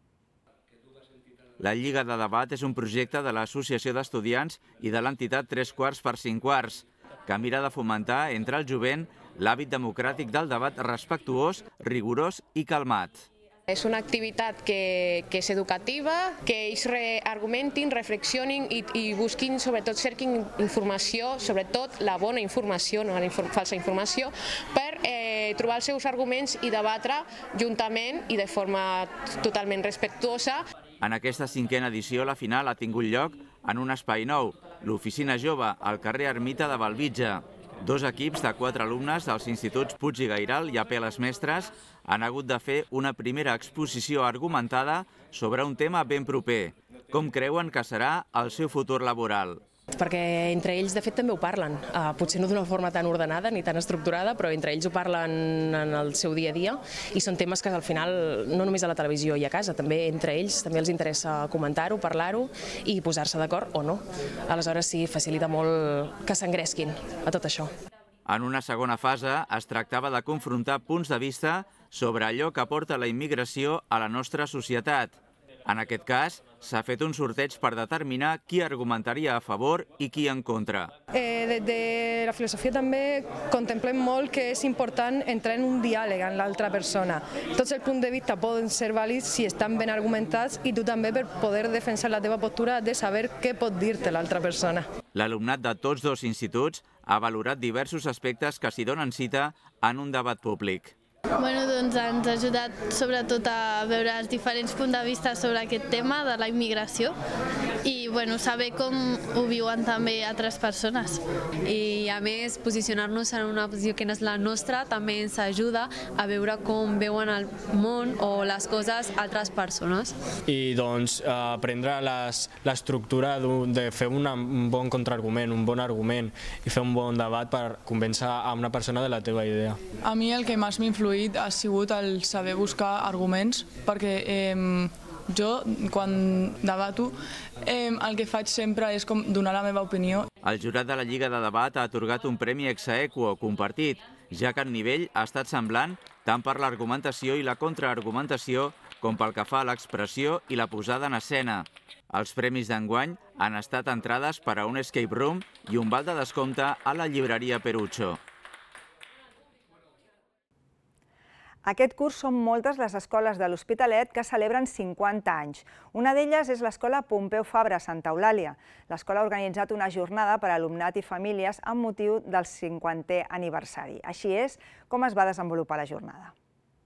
La Lliga de Debat és un projecte de l'Associació d'Estudiants i de l'entitat 3/4 per 5/4, que mira de fomentar entre el jovent l'hàbit democràtic del debat respectuós, rigorós i calmat. És una activitat que és educativa, que ells argumentin, reflexionin i busquin, sobretot cerquin informació, sobretot la bona informació, no la falsa informació, per trobar els seus arguments i debatre juntament i de forma totalment respectuosa. En aquesta 5a edició, la final ha tingut lloc en un espai nou, l'Oficina Jove, al carrer Ermita de Bellvitge. 2 equips de 4 alumnes dels instituts Puig i Gairal i Apeles Mestres han hagut de fer una primera exposició argumentada sobre un tema ben proper, com creuen que serà el seu futur laboral. Perquè entre ells, de fet, també ho parlen. Potser no d'una forma tan ordenada ni tan estructurada, però entre ells ho parlen en el seu dia a dia i són temes que al final, no només a la televisió i a casa, també entre ells també els interessa comentar-ho, parlar-ho i posar-se d'acord o no. Aleshores sí, facilita molt que s'engresquin a tot això. En una segona fase es tractava de confrontar punts de vista sobre allò que aporta la immigració a la nostra societat. En aquest cas, s'ha fet un sorteig per determinar qui argumentaria a favor i qui en contra. Des de la filosofia també contemplem molt que és important entrar en un diàleg amb l'altra persona. Tots els punts de vista poden ser vàlids si estan ben argumentats i tu també per poder defensar la teva postura has de saber què pot dir-te l'altra persona. L'alumnat de tots dos instituts ha valorat diversos aspectes que s'hi donen cita en un debat públic. Doncs ens ha ajudat sobretot a veure els diferents punts de vista sobre aquest tema de la immigració i saber com ho viuen també altres persones. I a més, posicionar-nos en una posició que no és la nostra també ens ajuda a veure com veuen el món o les coses altres persones. I doncs aprendre l'estructura de fer un bon contraargument, un bon argument i fer un bon debat per convèncer a una persona de la teva idea. A mi el que més m'ha influït ha sigut el saber buscar arguments, perquè jo, quan debato, el que faig sempre és com donar la meva opinió. El jurat de la Lliga de Debat ha atorgat un premi ex aequo compartit, ja que el nivell ha estat semblant tant per l'argumentació i la contraargumentació com pel que fa a l'expressió i la posada en escena. Els premis d'enguany han estat entrades per a un escape room i un val de descompte a la llibreria Perucho. Aquest curs són moltes les escoles de l'Hospitalet que celebren 50 anys. Una d'elles és l'Escola Pompeu Fabra a Santa Eulàlia. L'escola ha organitzat una jornada per a alumnat i famílies amb motiu del 50è aniversari. Així és com es va desenvolupar la jornada.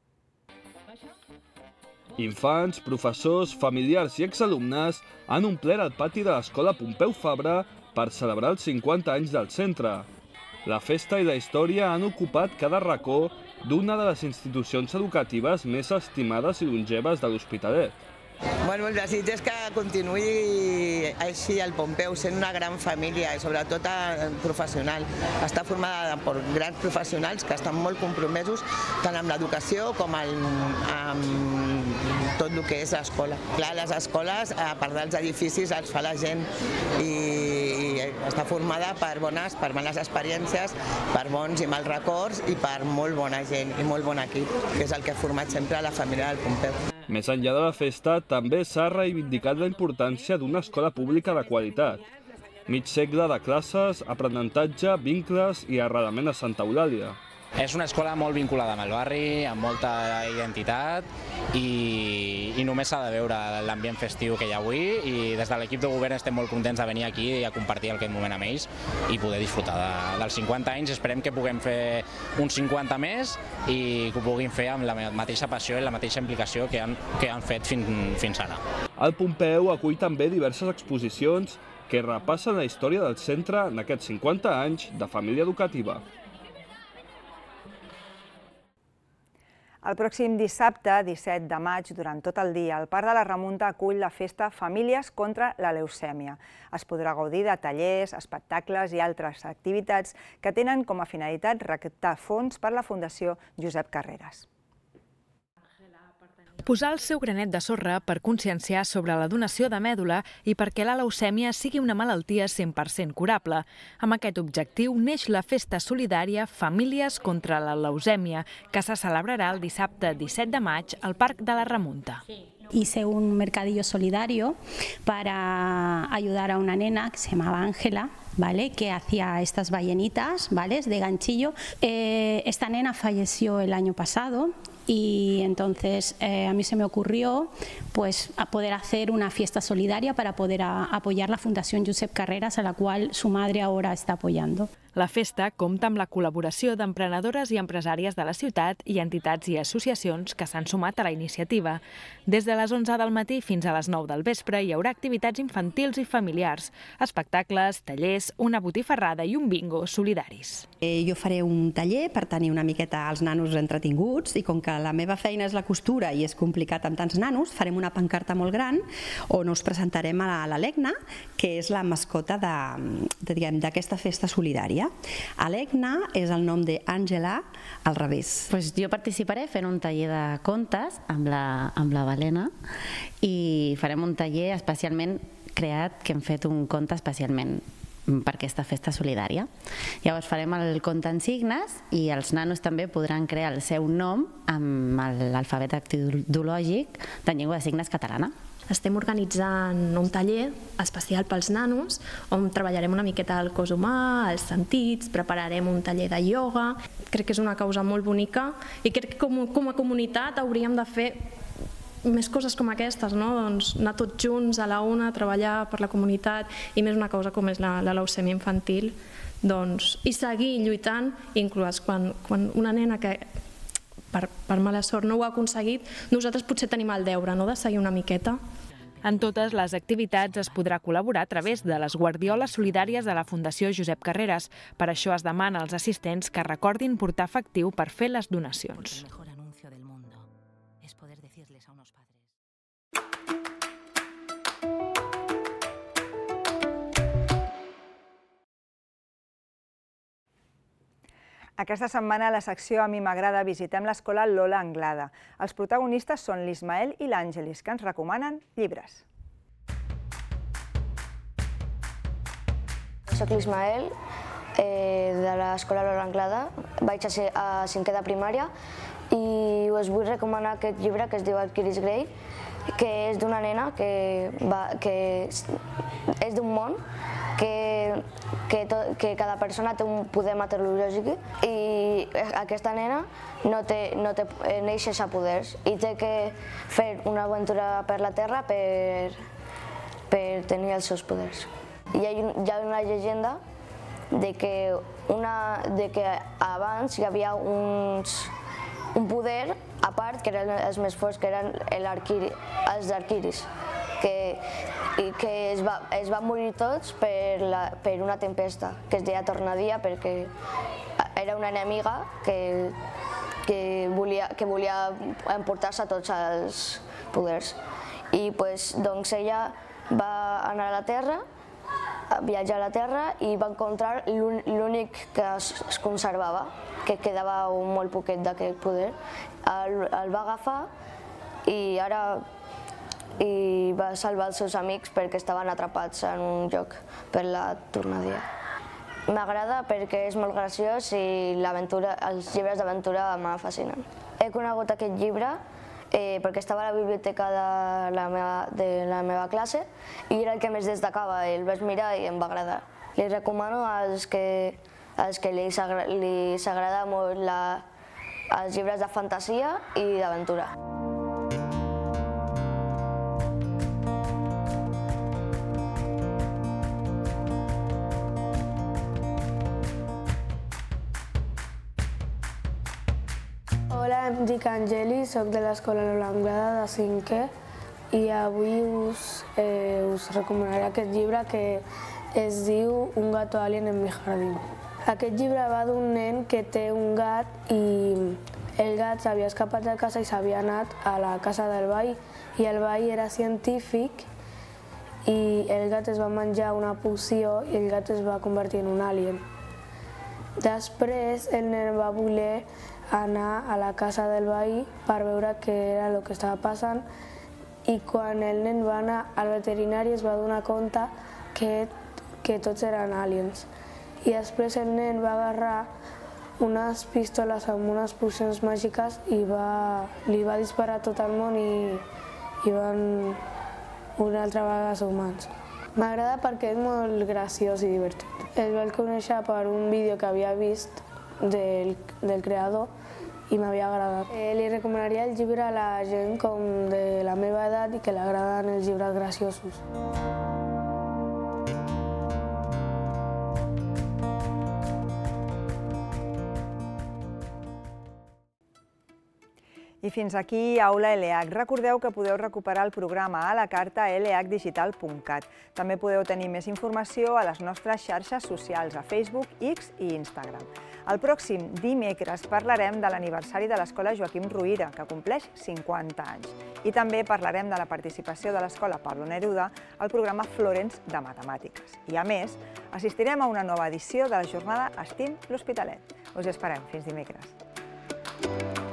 Infants, professors, familiars i exalumnes han omplert el pati de l'Escola Pompeu Fabra per celebrar els 50 anys del centre. La festa i la història han ocupat cada racó d'una de les institucions educatives més estimades i longeves de l'Hospitalet. El desig és que continuï així el Pompeu, sent una gran família i sobretot professional. Està formada per grans professionals que estan molt compromesos tant amb l'educació com amb tot el que és l'escola. Clar, les escoles, a part dels edificis, els fa la gent i està formada per males experiències, per bons i mals records i per molt bona gent i molt bon equip, que és el que ha format sempre la família del Pompeu. Més enllà de la festa, també s'ha reivindicat la importància d'una escola pública de qualitat. Mig segle de classes, aprenentatge, vincles i arrelament a Santa Eulàlia. És una escola molt vinculada amb el barri, amb molta identitat i només s'ha de veure l'ambient festiu que hi ha avui i des de l'equip de govern estem molt contents de venir aquí i a compartir aquest moment amb ells i poder disfrutar dels 50 anys. Esperem que puguem fer uns 50 més i que ho puguin fer amb la mateixa passió i la mateixa implicació que han fet fins ara. El Pompeu acull també diverses exposicions que repassen la història del centre en aquests 50 anys de família educativa. El pròxim dissabte, 17 de maig, durant tot el dia, el Parc de la Remunta acull la festa Famílies contra la leucèmia. Es podrà gaudir de tallers, espectacles i altres activitats que tenen com a finalitat recaptar fons per la Fundació Josep Carreras. Posar el seu granet de sorra per conscienciar sobre la donació de mèdula i perquè la leucèmia sigui una malaltia 100% curable. Amb aquest objectiu neix la festa solidària Famílies contra la leucèmia, que se celebrarà el dissabte 17 de maig al Parc de la Remunta. Hice un mercadillo solidario para ayudar a una nena que se llamaba Ángela, ¿vale?, que hacía estas ballenitas, ¿vale?, de ganchillo. Esta nena falleció el año pasado y entonces a mí se me ocurrió pues a poder hacer una fiesta solidaria para poder apoyar la Fundación Josep Carreras, a la cual su madre ahora está apoyando. La festa compta amb la col·laboració d'emprenedores i empresàries de la ciutat i entitats i associacions que s'han sumat a la iniciativa. Des de les 11 del matí fins a les 9 del vespre hi haurà activitats infantils i familiars, espectacles, tallers, una botifarrada i un bingo solidaris. Jo faré un taller per tenir una miqueta els nanos entretinguts i com que la meva feina és la costura i és complicat amb tants nanos, farem una pancarta molt gran on us presentarem a l'Alegna, que és la mascota d'aquesta festa solidària. Alegna és el nom d'Àngela al revés. Jo participaré fent un taller de contes amb la Valena i farem un taller especialment creat, que hem fet un conte especialment per aquesta festa solidària. Llavors farem el compte en signes i els nanos també podran crear el seu nom amb l'alfabet dactilològic de llengua de signes catalana. Estem organitzant un taller especial pels nanos on treballarem una miqueta el cos humà, els sentits, prepararem un taller de ioga. Crec que és una causa molt bonica i crec que com a comunitat hauríem de fer més coses com aquestes, doncs anar tots junts a la una, treballar per la comunitat i més una causa com és la leucèmia infantil i seguir lluitant, inclús quan una nena que per mala sort no ho ha aconseguit, nosaltres potser tenim el deure de seguir una miqueta. En totes les activitats es podrà col·laborar a través de les guardioles solidàries de la Fundació Josep Carreras. Per això es demana als assistents que recordin portar efectiu per fer les donacions. Aquesta setmana a la secció A mi m'agrada visitem l'escola Lola Anglada. Els protagonistes són l'Ismael i l'Àngelis, que ens recomanen llibres. Soc l'Ismael, de l'escola Lola Anglada. Vaig a 5è de primària i us vull recomanar aquest llibre que es diu Arquiris Grey, que és d'una nena que és d'un món que cada persona té un poder meteorològic i aquesta nena neix sense poders i té que fer una aventura per la Terra per tenir els seus poders. Hi ha una llegenda de que abans hi havia un poder a part que eren els més forts, que eren els d'Arquiris, que es van morir tots per una tempesta que es deia Tornadia, perquè era una enemiga que volia emportar-se tots els poders. I doncs ella va anar a la Terra, viatjar a la Terra i va encontrar l'únic que es conservava, que quedava molt poquet d'aquest poder. El va agafar i va salvar els seus amics perquè estaven atrapats en un lloc per la Tornadia. M'agrada perquè és molt graciós i els llibres d'aventura m'ha fascinen. He conegut aquest llibre perquè estava a la biblioteca de la meva classe i era el que més destacava, el vaig mirar i em va agradar. Li recomano als que li s'agrada molt els llibres de fantasia i d'aventura. Hola, em dic Angeli, soc de l'escola Lola Anglada de 5è i avui us recomanaré aquest llibre que es diu Un gato alien en mi jardín. Aquest llibre va d'un nen que té un gat i el gat s'havia escapat de casa i s'havia anat a la casa del veí i el veí era científic i el gat es va menjar una poció i el gat es va convertir en un alien. Després el nen va voler anar a la casa del veí per veure què era el que estava passant i quan el nen va anar al veterinari es va donar compte que tots eren aliens. I després el nen va agarrar unes pistoles amb unes pocions màgiques i li va disparar a tot el món i van una altra vegada ser humans. M'agrada perquè és molt graciós i divertit. El vaig conèixer per un vídeo que havia vist del creador i m'havia agradat. Li recomanaria el llibre a la gent com de la meva edat i que li agraden els llibres graciosos. I fins aquí Aula ELEAC. Recordeu que podeu recuperar el programa a la carta a eleacdigital.cat. També podeu tenir més informació a les nostres xarxes socials, a Facebook, X i Instagram. El pròxim dimecres parlarem de l'aniversari de l'Escola Joaquim Ruyra, que compleix 50 anys. I també parlarem de la participació de l'Escola Pablo Neruda al programa Florence de Matemàtiques. I a més, assistirem a una nova edició de la jornada Estim l'Hospitalet. Us esperem. Fins dimecres.